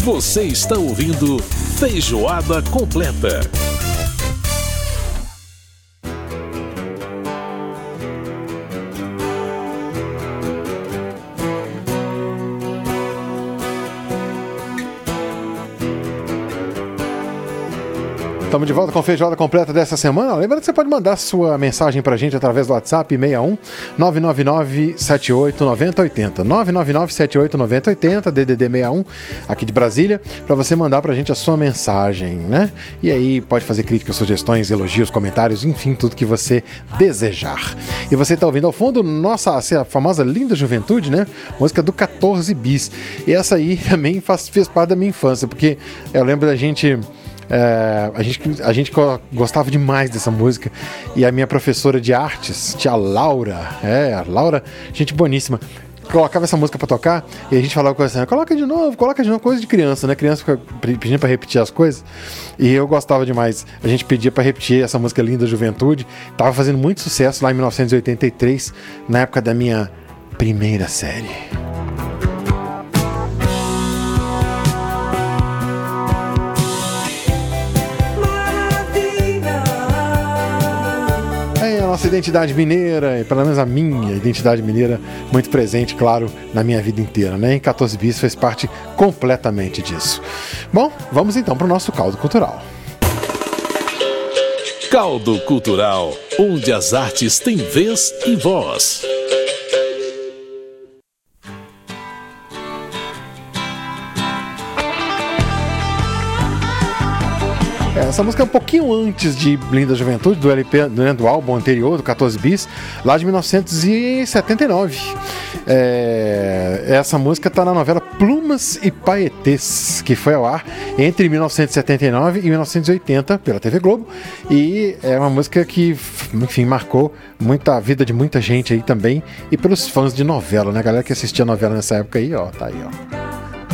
Você está ouvindo Feijoada Completa. Estamos de volta com a Feijoada Completa dessa semana. Lembra que você pode mandar sua mensagem pra gente através do WhatsApp 61 999 78 9080 999 78 9080 DDD 61 aqui de Brasília, para você mandar pra gente a sua mensagem, né? E aí pode fazer críticas, sugestões, elogios, comentários, enfim, tudo que você desejar. E você tá ouvindo ao fundo nossa a famosa Linda Juventude, né? Música do 14 Bis. E essa aí também fez parte da minha infância, porque eu lembro da gente... A gente gostava demais dessa música, e a minha professora de artes, tia Laura, a Laura, gente boníssima, colocava essa música pra tocar, e a gente falava com ela assim, coloca de novo, coisa de criança, né? Criança fica pedindo pra repetir as coisas, e eu gostava demais. A gente pedia pra repetir essa música Linda Juventude, tava fazendo muito sucesso lá em 1983, na época da minha primeira série. Nossa identidade mineira, pelo menos a minha identidade mineira, muito presente, claro, na minha vida inteira, né? Em 14 Bis fez parte completamente disso. Bom, vamos então para o nosso caldo cultural. Caldo Cultural, onde as artes têm vez e voz. Essa música é um pouquinho antes de Linda Juventude, do LP, né, do álbum anterior, do 14 Bis, lá de 1979. Essa música está na novela Plumas e Paetês, que foi ao ar entre 1979 e 1980 pela TV Globo, e é uma música que, enfim, marcou a vida de muita gente aí também, e pelos fãs de novela, né? A galera que assistia novela nessa época aí, ó, tá aí, ó.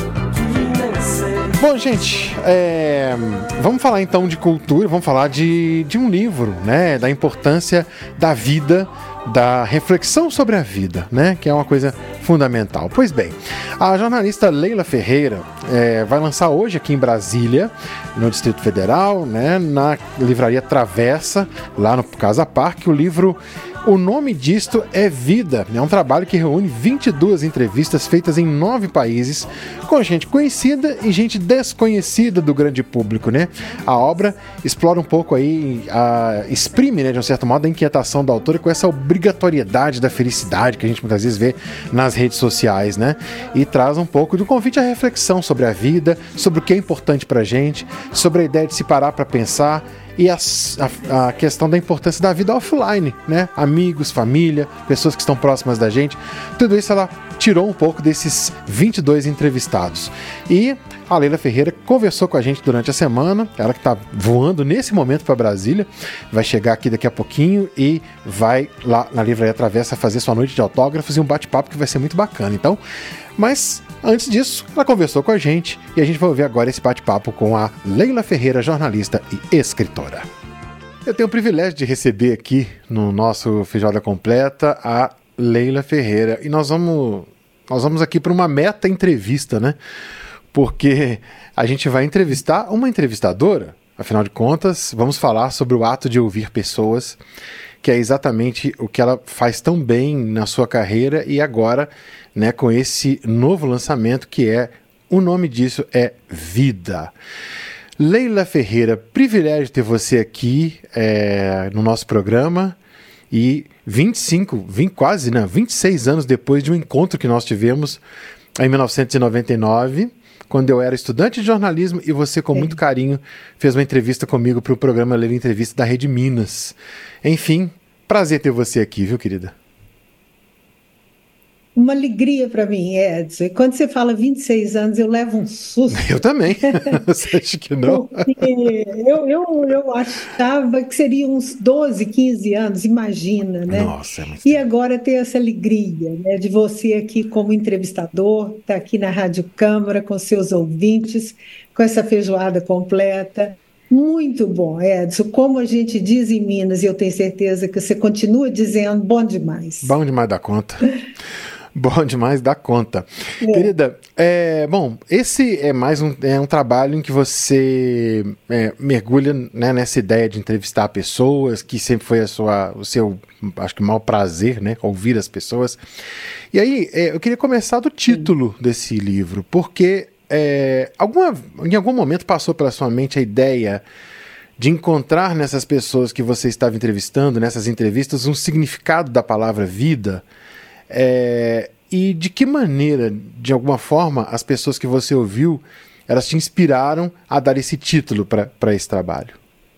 Bom, gente, vamos falar então de cultura, vamos falar de um livro, né, da importância da vida, da reflexão sobre a vida, né, que é uma coisa fundamental. Pois bem, a jornalista Leila Ferreira vai lançar hoje aqui em Brasília, no Distrito Federal, né, na livraria Travessa, lá no Casa Parque, o livro... O nome disto é Vida, é um trabalho que reúne 22 entrevistas feitas em 9 países, com gente conhecida e gente desconhecida do grande público, né? A obra explora um pouco aí, exprime, né, de um certo modo, a inquietação da autora com essa obrigatoriedade da felicidade que a gente muitas vezes vê nas redes sociais, né? E traz um pouco do convite à reflexão sobre a vida, sobre o que é importante pra gente, sobre a ideia de se parar pra pensar, e a questão da importância da vida offline, né? Amigos, família, pessoas que estão próximas da gente. Tudo isso ela tirou um pouco desses 22 entrevistados. E a Leila Ferreira conversou com a gente durante a semana, ela que está voando nesse momento para Brasília, vai chegar aqui daqui a pouquinho e vai lá na Livraria Travessa fazer sua noite de autógrafos e um bate-papo que vai ser muito bacana. Então, mas antes disso, ela conversou com a gente e a gente vai ouvir agora esse bate-papo com a Leila Ferreira, jornalista e escritora. Eu tenho o privilégio de receber aqui no nosso Feijoada Completa a Leila Ferreira, e nós vamos aqui para uma meta entrevista, né? Porque a gente vai entrevistar uma entrevistadora, afinal de contas, vamos falar sobre o ato de ouvir pessoas, que é exatamente o que ela faz tão bem na sua carreira, e agora, né, com esse novo lançamento que o nome disso é Vida. Leila Ferreira, privilégio ter você aqui no nosso programa, e 26 anos depois de um encontro que nós tivemos em 1999, quando eu era estudante de jornalismo, e você, com muito carinho, fez uma entrevista comigo para o programa Leila Entrevista da Rede Minas. Enfim, prazer ter você aqui, viu, querida? Uma alegria para mim, Edson. E quando você fala 26 anos, eu levo um susto. Eu também. Você acha que não? Eu achava que seria uns 12, 15 anos, imagina, né? Nossa, E agora ter essa alegria, né, de você aqui como entrevistador, estar aqui na Rádio Câmara com seus ouvintes, com essa feijoada completa. Muito bom, Edson. Como a gente diz em Minas, e eu tenho certeza que você continua dizendo, bom demais. Bom demais da conta. Bom demais, dá conta. Querida, bom, esse é mais um trabalho em que você mergulha, né, nessa ideia de entrevistar pessoas, que sempre foi o seu, acho que, maior prazer, né, ouvir as pessoas. E aí, eu queria começar do título desse livro, porque em algum momento passou pela sua mente a ideia de encontrar nessas pessoas que você estava entrevistando, nessas entrevistas, um significado da palavra vida. E de que maneira, de alguma forma, as pessoas que você ouviu, elas te inspiraram a dar esse título para esse trabalho?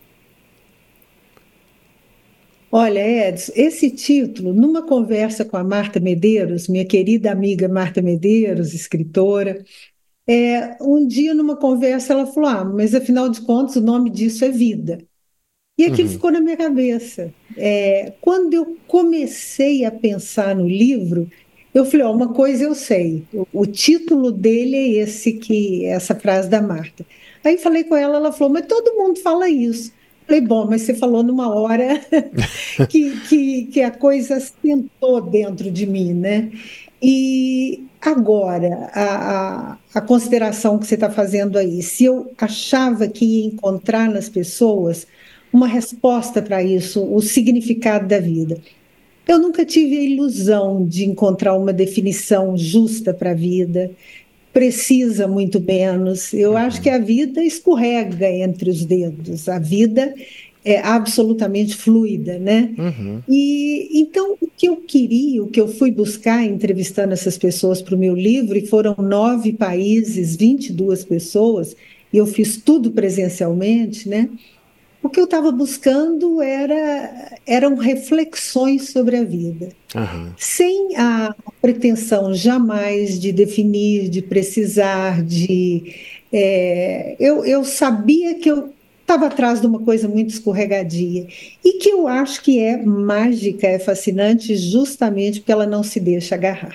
Olha, Edson, esse título, numa conversa com a Marta Medeiros, minha querida amiga Marta Medeiros, escritora, um dia numa conversa ela falou, mas afinal de contas o nome disso é vida. E aquilo ficou na minha cabeça. Quando eu comecei a pensar no livro, eu falei, uma coisa eu sei, o título dele é essa frase da Marta. Aí falei com ela, ela falou, mas todo mundo fala isso. Falei, bom, mas você falou numa hora que a coisa sentou dentro de mim, né? E agora, a consideração que você está fazendo aí, se eu achava que ia encontrar nas pessoas uma resposta para isso, o significado da vida. Eu nunca tive a ilusão de encontrar uma definição justa para a vida, precisa muito menos. Eu acho que a vida escorrega entre os dedos, a vida é absolutamente fluida, né? E então o que eu queria, o que eu fui buscar entrevistando essas pessoas para o meu livro, e foram 9 países, 22 pessoas, e eu fiz tudo presencialmente, né? O que eu estava buscando eram reflexões sobre a vida, sem a pretensão jamais de definir, de precisar, eu sabia que eu estava atrás de uma coisa muito escorregadia e que eu acho que é mágica, é fascinante justamente porque ela não se deixa agarrar.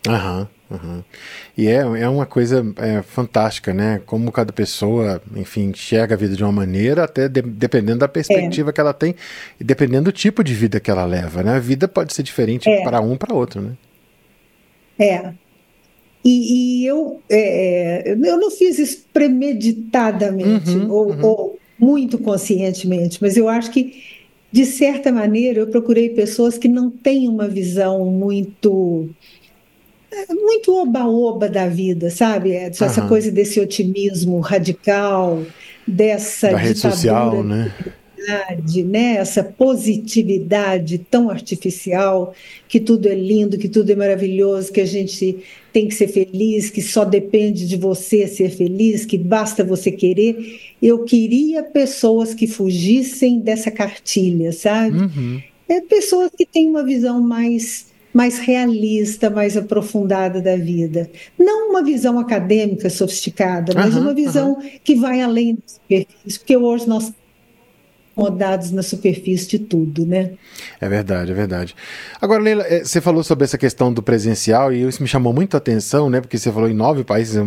E é uma coisa fantástica, né? Como cada pessoa, enfim, enxerga a vida de uma maneira, até dependendo da perspectiva que ela tem e dependendo do tipo de vida que ela leva, né? A vida pode ser diferente para um para outro, né? E eu não fiz isso premeditadamente ou muito conscientemente, mas eu acho que, de certa maneira, eu procurei pessoas que não têm uma visão muito oba-oba da vida, sabe, Edson? Essa coisa desse otimismo radical, dessa da rede social, né? Né? Essa positividade tão artificial, que tudo é lindo, que tudo é maravilhoso, que a gente tem que ser feliz, que só depende de você ser feliz, que basta você querer. Eu queria pessoas que fugissem dessa cartilha, sabe? Pessoas que têm uma visão mais realista, mais aprofundada da vida. Não uma visão acadêmica sofisticada, mas uma visão que vai além da superfície, porque hoje nós estamos acomodados na superfície de tudo, né? É verdade, é verdade. Agora, Leila, você falou sobre essa questão do presencial e isso me chamou muito a atenção, né? Porque você falou em 9 países,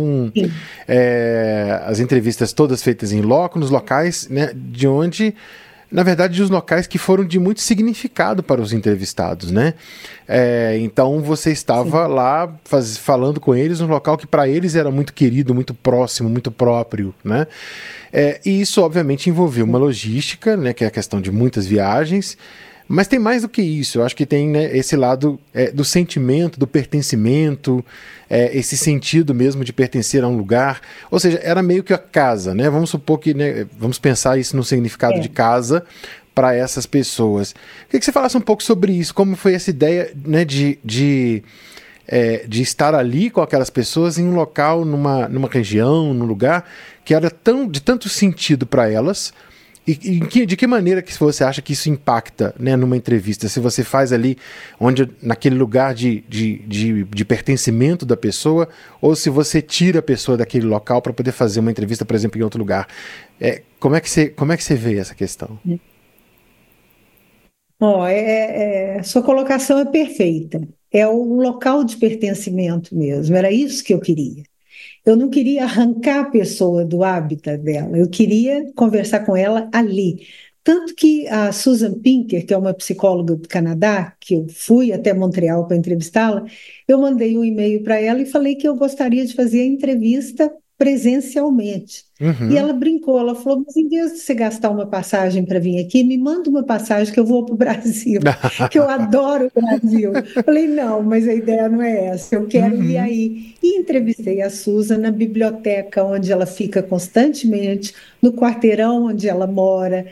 as entrevistas todas feitas em loco, nos locais, né? De onde... Na verdade, os locais que foram de muito significado para os entrevistados, né? Então, você estava lá falando com eles num local que para eles era muito querido, muito próximo, muito próprio, né? E isso, obviamente, envolveu uma logística, né? Que é a questão de muitas viagens, mas tem mais do que isso. Eu acho que tem, né, esse lado do sentimento, do pertencimento, esse sentido mesmo de pertencer a um lugar. Ou seja, era meio que a casa, né? Vamos supor que, né, vamos pensar isso no significado de casa para essas pessoas. Queria que você falasse um pouco sobre isso, como foi essa ideia, né, de estar ali com aquelas pessoas em um local, numa região, num lugar que era de tanto sentido para elas. E de que maneira que você acha que isso impacta, né, numa entrevista? Se você faz ali naquele lugar de pertencimento da pessoa, ou se você tira a pessoa daquele local para poder fazer uma entrevista, por exemplo, em outro lugar. Como é que você vê essa questão? Sua colocação é perfeita. É um local de pertencimento mesmo. Era isso que eu queria. Eu não queria arrancar a pessoa do hábitat dela, eu queria conversar com ela ali, Tanto que a Susan Pinker, que é uma psicóloga do Canadá, que eu fui até Montreal para entrevistá-la, eu mandei um e-mail para ela e falei que eu gostaria de fazer a entrevista presencialmente. E ela brincou, ela falou, mas em vez de você gastar uma passagem para vir aqui, me manda uma passagem que eu vou para o Brasil, que eu adoro o Brasil. Falei, não, mas a ideia não é essa, eu quero ir aí. E entrevistei a Susan na biblioteca, onde ela fica constantemente, no quarteirão onde ela mora.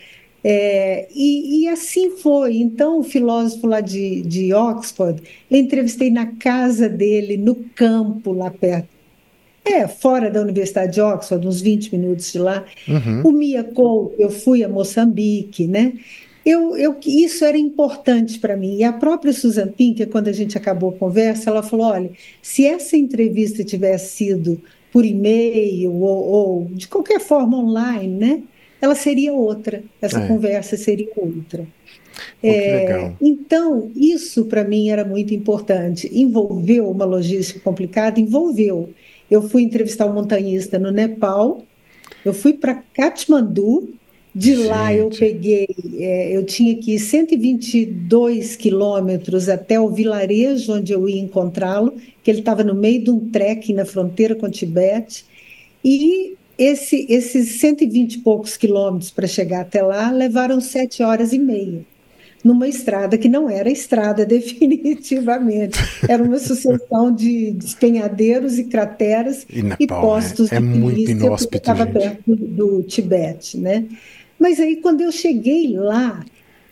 E assim foi. Então, o filósofo lá de Oxford, eu entrevistei na casa dele, no campo, lá perto. Fora da Universidade de Oxford, uns 20 minutos de lá. O Mia Couto, eu fui a Moçambique, né? Isso era importante para mim. E a própria Susan Pinker, quando a gente acabou a conversa, ela falou, olha, se essa entrevista tivesse sido por e-mail ou de qualquer forma online, né? Ela seria outra, essa conversa seria outra. Que legal. Então, isso para mim era muito importante. Envolveu uma logística complicada? Envolveu. Eu fui entrevistar um montanhista no Nepal, eu fui para Katmandu, de lá eu peguei, eu tinha que ir 122 quilômetros até o vilarejo onde eu ia encontrá-lo, que ele estava no meio de um trekking na fronteira com o Tibete, e esses 120 e poucos quilômetros para chegar até lá levaram 7 horas e meia. Numa estrada que não era estrada definitivamente, era uma sucessão de despenhadeiros e crateras e postos de muito inóspito, estava perto do Tibete, né? Mas aí quando eu cheguei lá,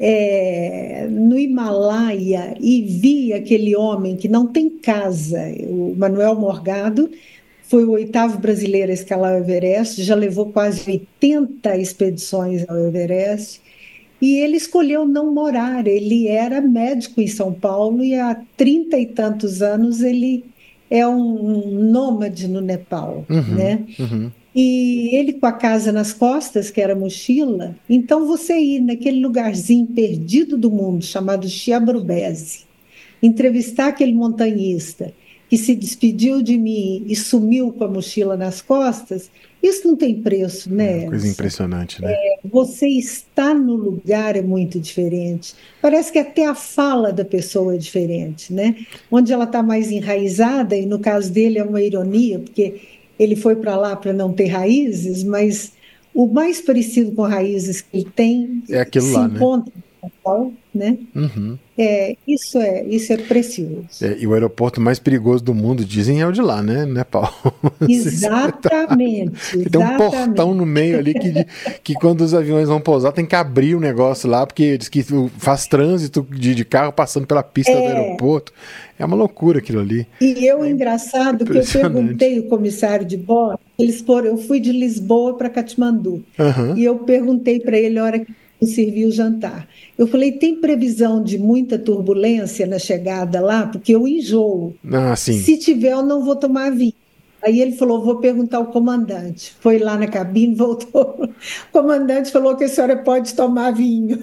no Himalaia, e vi aquele homem que não tem casa, o Manuel Morgado, foi o 8º brasileiro a escalar o Everest, já levou quase 80 expedições ao Everest, e ele escolheu não morar, ele era médico em São Paulo e há 30 e tantos anos ele é um nômade no Nepal, né? E ele com a casa nas costas, que era mochila, então você ir naquele lugarzinho perdido do mundo, chamado Chiabrubeze, entrevistar aquele montanhista que se despediu de mim e sumiu com a mochila nas costas, isso não tem preço, né? Coisa impressionante, né? Você estar no lugar é muito diferente. Parece que até a fala da pessoa é diferente, né? Onde ela está mais enraizada, e no caso dele é uma ironia, porque ele foi para lá para não ter raízes, mas o mais parecido com raízes que ele tem é aquilo se lá, encontra no Nepal, né? Isso é precioso. E o aeroporto mais perigoso do mundo, dizem, é o de lá, né? Nepal. Exatamente. Tem um portão no meio ali que quando os aviões vão pousar tem que abrir o negócio lá, porque diz que faz trânsito de carro passando pela pista do aeroporto. É uma loucura aquilo ali. E engraçado que eu perguntei ao comissário de bordo, eu fui de Lisboa para Katmandu, e eu perguntei para ele a hora que serviu o jantar. Eu falei, tem previsão de muita turbulência na chegada lá? Porque eu enjoo. Sim. Se tiver, eu não vou tomar vinho. Aí ele falou, vou perguntar ao comandante. Foi lá na cabine, voltou. O comandante falou que a senhora pode tomar vinho.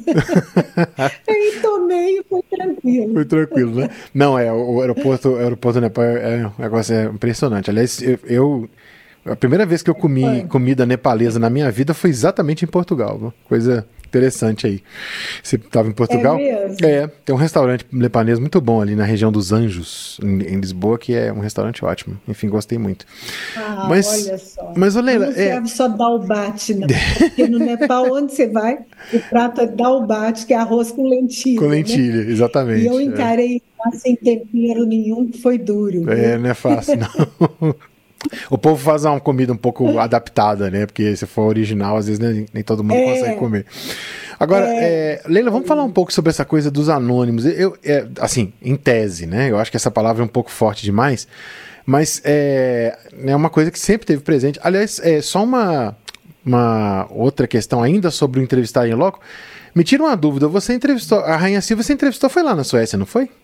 Aí tomei e foi tranquilo. Foi tranquilo, né? Não, o aeroporto do Nepal um negócio impressionante. Aliás, a primeira vez que eu comi comida nepalesa na minha vida foi exatamente em Portugal. Uma coisa interessante aí. Você estava em Portugal? É mesmo? Tem um restaurante nepalês muito bom ali na região dos Anjos, em Lisboa, que é um restaurante ótimo. Enfim, gostei muito. Olha só. Mas, Leila, não serve só dalbate, não. Porque no Nepal, onde você vai, o prato é dalbate, que é arroz com lentilha. Com lentilha, né? Exatamente. E eu encarei sem tempero nenhum, que foi duro. Não é fácil, não. O povo faz uma comida um pouco adaptada, né? Porque se for original, às vezes nem todo mundo consegue comer. Agora, Leila, vamos falar um pouco sobre essa coisa dos anônimos. Assim, em tese, né? Eu acho que essa palavra é um pouco forte demais, mas é uma coisa que sempre teve presente. Aliás, só uma outra questão ainda sobre o entrevistar em loco. Me tira uma dúvida, você entrevistou, a Rainha Silva, foi lá na Suécia, não foi?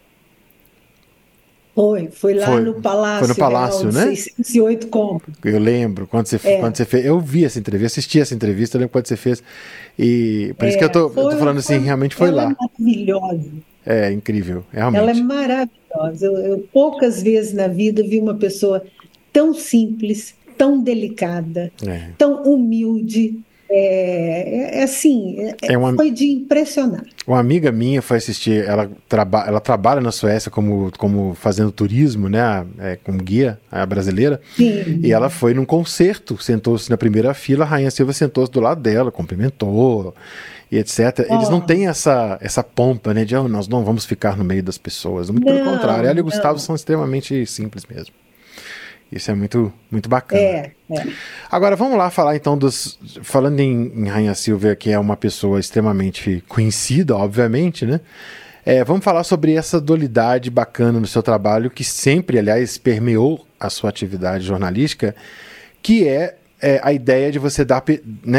Foi lá no Palácio. Foi no Palácio, né? 608 cômodos. Eu lembro, quando você fez. Eu vi essa entrevista, assisti essa entrevista, eu lembro quando você fez. E por isso que eu tô falando assim, realmente foi lá. Ela é maravilhosa. É incrível, realmente. Ela é maravilhosa. Eu poucas vezes na vida vi uma pessoa tão simples, tão delicada, tão humilde, Foi de impressionar. Uma amiga minha foi assistir, ela trabalha na Suécia como fazendo turismo, né, como guia, a brasileira. Sim. E ela foi num concerto, sentou-se na primeira fila, a Rainha Silva sentou-se do lado dela, cumprimentou e etc. Eles não têm essa pompa, né, de nós não vamos ficar no meio das pessoas. Muito pelo contrário, ela e o Gustavo são extremamente simples mesmo. Isso é muito, muito bacana. Agora, vamos lá falar então falando em Rainha Silva, que é uma pessoa extremamente conhecida, obviamente, né? Vamos falar sobre essa dualidade bacana no seu trabalho, que sempre, aliás, permeou a sua atividade jornalística, que é a ideia de você dar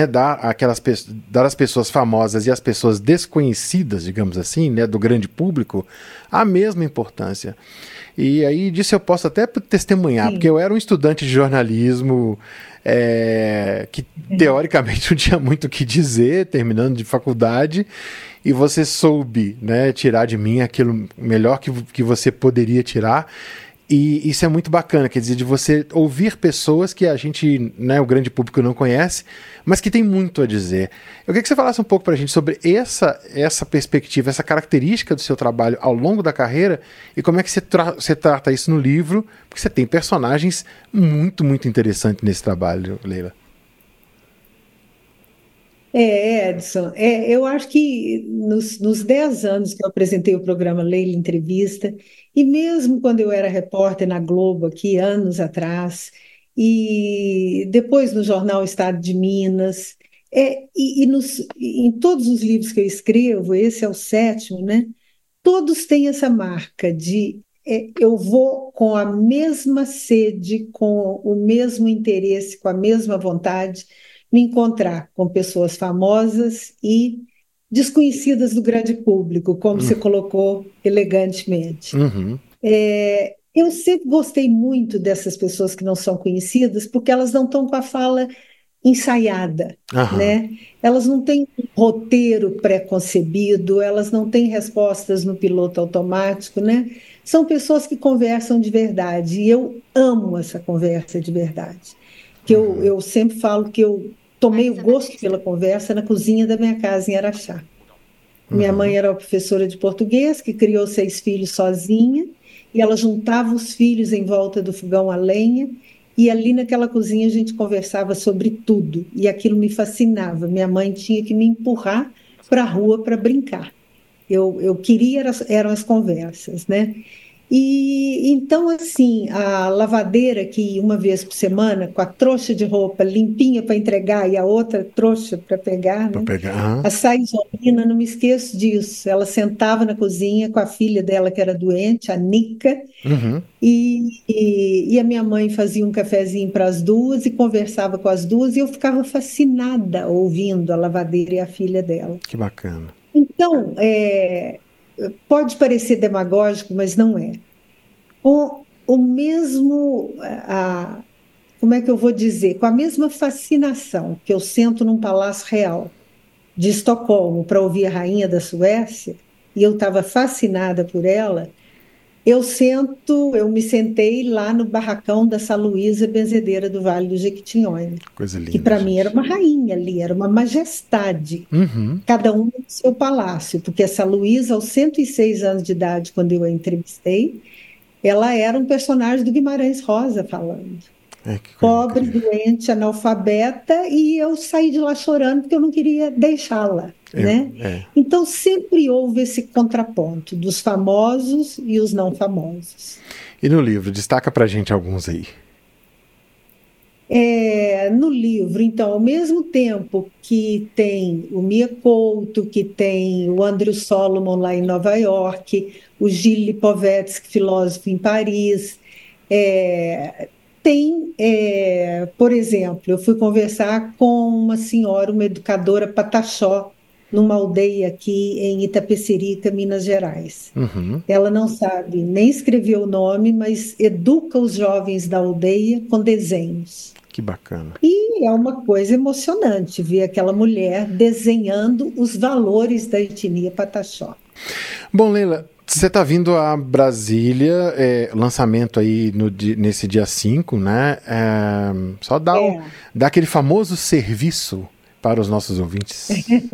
às pessoas famosas e às pessoas desconhecidas, digamos assim, né, do grande público, a mesma importância. E aí disso eu posso até testemunhar, Sim. porque eu era um estudante de jornalismo que teoricamente não tinha muito o que dizer, terminando de faculdade, e você soube, né, tirar de mim aquilo melhor que você poderia tirar. E isso é muito bacana, quer dizer, de você ouvir pessoas que a gente, né, o grande público não conhece, mas que tem muito a dizer. Eu queria que você falasse um pouco pra gente sobre essa perspectiva, essa característica do seu trabalho ao longo da carreira e como é que você trata isso no livro, porque você tem personagens muito, muito interessantes nesse trabalho, Leila. Edson, eu acho que nos 10 anos que eu apresentei o programa Leila Entrevista, e mesmo quando eu era repórter na Globo, aqui anos atrás, e depois no jornal Estado de Minas, em todos os livros que eu escrevo, esse é o 7º, né? Todos têm essa marca de eu vou com a mesma sede, com o mesmo interesse, com a mesma vontade, me encontrar com pessoas famosas e desconhecidas do grande público, como você colocou elegantemente. Uhum. Eu sempre gostei muito dessas pessoas que não são conhecidas, porque elas não estão com a fala ensaiada, né? Elas não têm um roteiro pré-concebido, elas não têm respostas no piloto automático, né? São pessoas que conversam de verdade, e eu amo essa conversa de verdade. Que eu sempre falo que eu tomei o gosto pela conversa na cozinha da minha casa em Araxá. Minha mãe era uma professora de português que criou 6 filhos sozinha, e ela juntava os filhos em volta do fogão a lenha, e ali naquela cozinha a gente conversava sobre tudo, e aquilo me fascinava. Minha mãe tinha que me empurrar para a rua para brincar. Eu queria, eram as conversas, né? E então, assim, a lavadeira que ia uma vez por semana, com a trouxa de roupa limpinha para entregar e a outra trouxa para pegar, né? A Saizolina, não me esqueço disso. Ela sentava na cozinha com a filha dela que era doente, a Nica, e a minha mãe fazia um cafezinho para as duas e conversava com as duas, e eu ficava fascinada ouvindo a lavadeira e a filha dela. Que bacana. Então, pode parecer demagógico, mas não é. Com o mesmo, como é que eu vou dizer? Com a mesma fascinação que eu sento num palácio real de Estocolmo para ouvir a rainha da Suécia, e eu estava fascinada por ela, eu me sentei lá no barracão da Sá Luísa Benzedeira do Vale do Jequitinhonha. Coisa linda, que para mim era uma rainha ali, era uma majestade. Cada um no seu palácio, porque a Sá Luísa, aos 106 anos de idade, quando eu a entrevistei, ela era um personagem do Guimarães Rosa falando. Pobre, doente, analfabeta, e eu saí de lá chorando porque eu não queria deixá-la, né? Então sempre houve esse contraponto dos famosos e os não famosos. E no livro, destaca pra gente alguns aí. No livro, então, ao mesmo tempo que tem o Mia Couto, que tem o Andrew Solomon lá em Nova York, o Gilles Lipovetsky, filósofo em Paris, tem, por exemplo, eu fui conversar com uma senhora, uma educadora pataxó, numa aldeia aqui em Itapecerica, Minas Gerais. Ela não sabe nem escrever o nome, mas educa os jovens da aldeia com desenhos. Que bacana. E é uma coisa emocionante ver aquela mulher desenhando os valores da etnia pataxó. Bom, Leila, você está vindo a Brasília, lançamento aí nesse dia 5, né? Só dá aquele famoso serviço para os nossos ouvintes.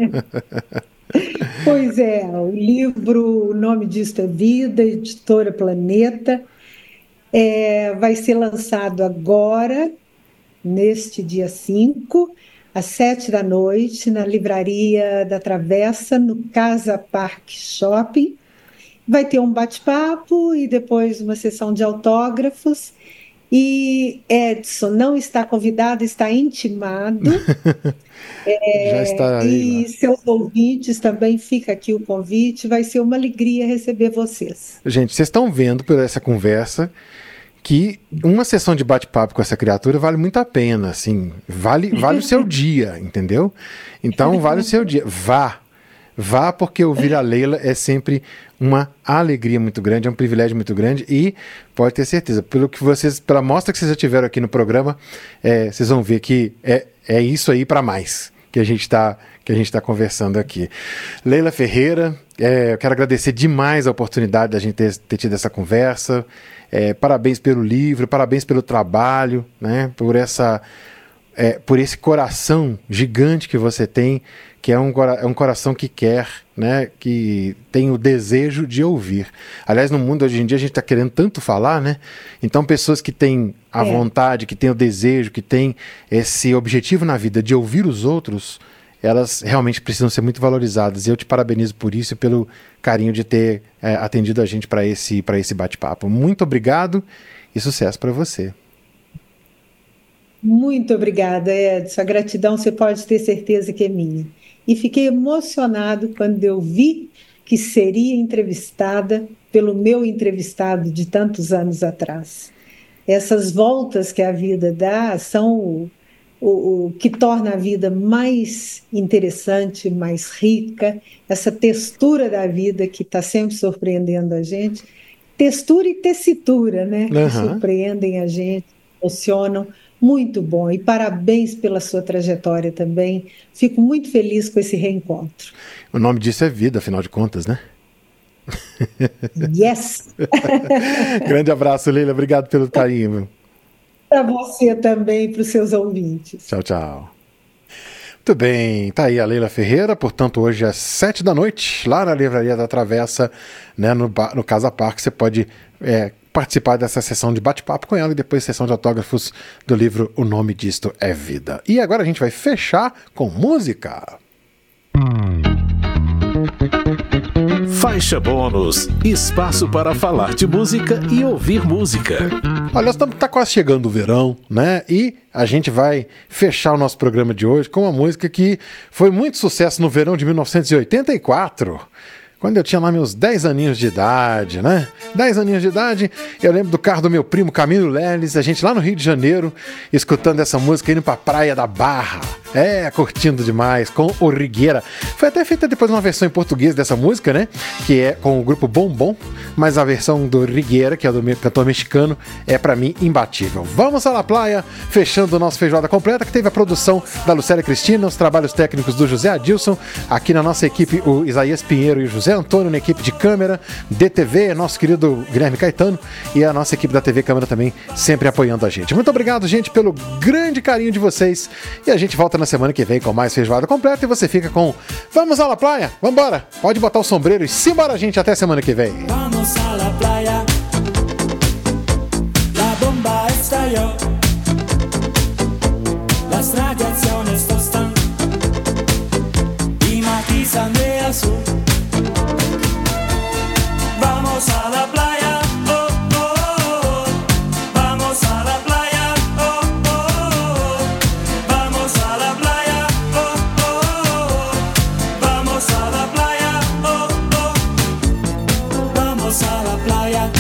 Pois é, o livro, o nome disso é Vida, Editora Planeta, vai ser lançado agora, neste dia 5, às 7 da noite, na Livraria da Travessa, no Casa Park Shopping. Vai ter um bate-papo e depois uma sessão de autógrafos. E Edson não está convidado, está intimado. Já está aí. E seus ouvintes também, fica aqui o convite. Vai ser uma alegria receber vocês. Gente, vocês estão vendo por essa conversa que uma sessão de bate-papo com essa criatura vale muito a pena, assim, vale o seu dia, entendeu? Então vale o seu dia. Vá, porque ouvir a Leila é sempre uma alegria muito grande, é um privilégio muito grande e pode ter certeza, pela mostra que vocês já tiveram aqui no programa, vocês vão ver que é isso aí para mais que a gente está conversando aqui. Leila Ferreira, eu quero agradecer demais a oportunidade da gente ter tido essa conversa, parabéns pelo livro, parabéns pelo trabalho, né, por esse coração gigante que você tem, que é um coração que quer, né, que tem o desejo de ouvir. Aliás, no mundo hoje em dia a gente está querendo tanto falar, né? Então pessoas que têm a vontade, que têm o desejo, que têm esse objetivo na vida de ouvir os outros, elas realmente precisam ser muito valorizadas. E eu te parabenizo por isso e pelo carinho de ter atendido a gente para esse bate-papo. Muito obrigado e sucesso para você. Muito obrigada, Edson. A gratidão você pode ter certeza que é minha. E fiquei emocionado quando eu vi que seria entrevistada pelo meu entrevistado de tantos anos atrás. Essas voltas que a vida dá são o que torna a vida mais interessante, mais rica, essa textura da vida que está sempre surpreendendo a gente. Textura e tessitura, né? Que surpreendem a gente, emocionam. Muito bom, e parabéns pela sua trajetória também. Fico muito feliz com esse reencontro. O nome disso é vida, afinal de contas, né? Yes! Grande abraço, Leila. Obrigado pelo carinho. Para você também, para os seus ouvintes. Tchau, tchau. Muito bem, tá aí a Leila Ferreira, portanto hoje às 7 da noite, lá na Livraria da Travessa, né, no Casa Park, você pode participar dessa sessão de bate-papo com ela e depois sessão de autógrafos do livro O Nome Disto é Vida. E agora a gente vai fechar com música. Faixa bônus, espaço para falar de música e ouvir música. Olha, tá quase chegando o verão, né? E a gente vai fechar o nosso programa de hoje com uma música que foi muito sucesso no verão de 1984. Quando eu tinha lá meus 10 aninhos de idade, né? 10 aninhos de idade, eu lembro do carro do meu primo Camilo Leles, a gente lá no Rio de Janeiro, escutando essa música, indo pra Praia da Barra. Curtindo demais, com o Rigueira. Foi até feita depois uma versão em português dessa música, né? Que é com o grupo Bombom, mas a versão do Rigueira, que é do cantor mexicano, é pra mim imbatível. Vamos à La Playa, fechando o nosso Feijoada Completa, que teve a produção da Lucélia Cristina, os trabalhos técnicos do José Adilson, aqui na nossa equipe o Isaías Pinheiro e o José Antônio, na equipe de câmera, DTV, nosso querido Guilherme Caetano, e a nossa equipe da TV Câmara também sempre apoiando a gente. Muito obrigado, gente, pelo grande carinho de vocês, e a gente volta na semana que vem com mais Feijoada Completa e você fica com Vamos à La Playa? Vambora! Pode botar o sombreiro e simbora, gente, até semana que vem. Vamos a la playa, la bomba estalló, las radiaciones tostan y matizan de azul. Vamos a la playa, oh, oh, oh. Vamos a la playa, oh, oh, oh. Vamos a la playa, oh, oh, oh. Vamos a la playa, oh, oh. Vamos a la playa.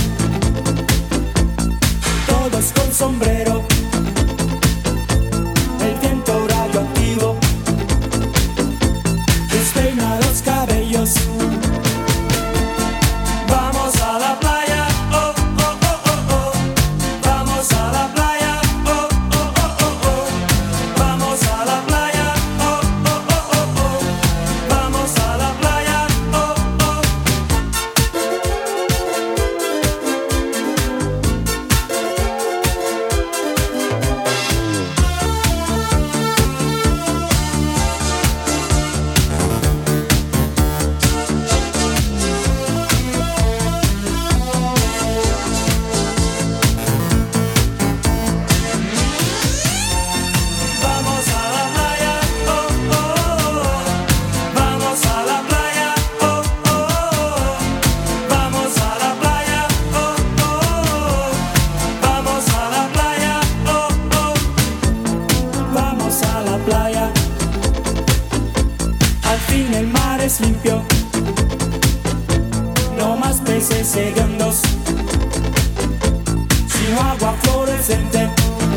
más limpio, no más peces hediondos, sino agua fluorescente.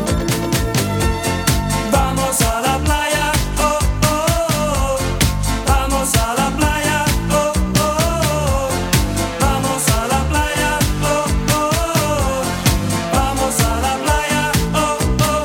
Vamos a la playa, oh, oh, oh. Vamos a la playa, oh, oh, oh. Vamos a la playa, oh, oh, oh. Vamos a la playa, oh, oh.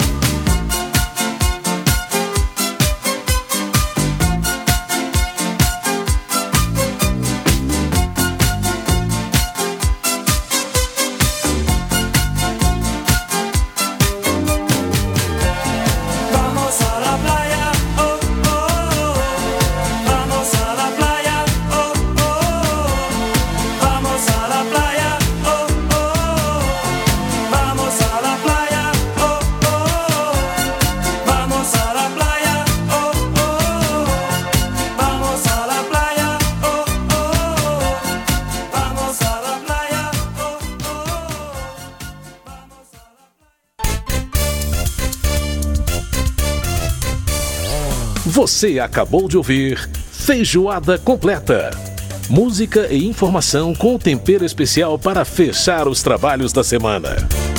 Vamos a la playa, oh, oh, oh. Vamos a la playa, oh, oh, oh. Vamos a la playa, oh, oh, oh. Vamos a la playa, oh, oh, oh. Vamos a la playa, oh, oh, oh. Vamos a la playa, oh, oh, oh. Vamos a la playa, oh, oh, oh. Você acabou de ouvir Feijoada Completa. Música e informação com tempero especial para fechar os trabalhos da semana.